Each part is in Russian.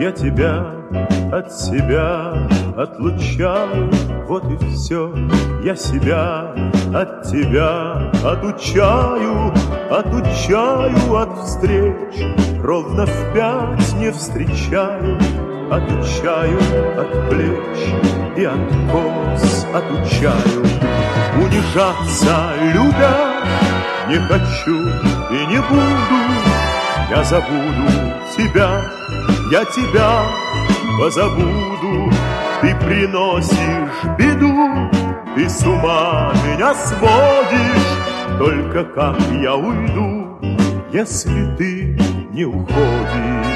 Я тебя от себя отлучаю, вот и все. Я себя от тебя отучаю, отучаю от встреч. Ровно в 5 не встречаю, отучаю от плеч и от кос отучаю. Унижаться, любя, не хочу и не буду. Я забуду тебя, я тебя позабуду. Ты приносишь беду, ты с ума меня сводишь. Только как я уйду, если ты не уходишь?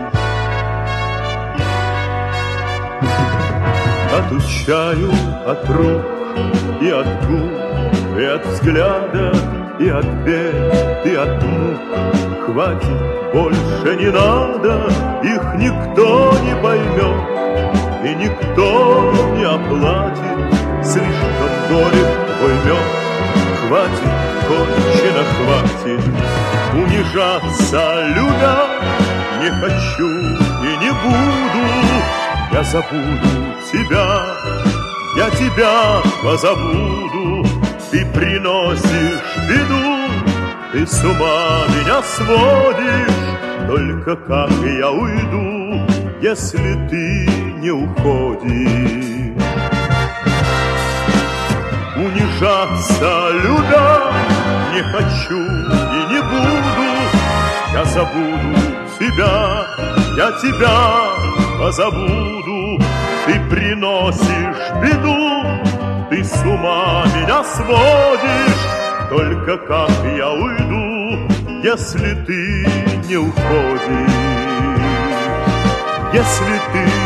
Отучаю от рук и от губ, и от взгляда, и от бед, и от мук. Хватит, больше не надо, их никто не поймет, и никто не оплатит, слишком горек твой мед. Хватит, кончено хватит, унижаться, любя, не хочу и не буду. Я забуду тебя, я тебя позабуду. Ты приносишь беду, ты с ума меня сводишь. Только как я уйду, если ты не уходишь? Унижаться, любя, не хочу и не буду. Я забуду тебя, я тебя позабуду. Ты приносишь беду, ты с ума меня сводишь. Только как я уйду, если ты не уходишь? Если ты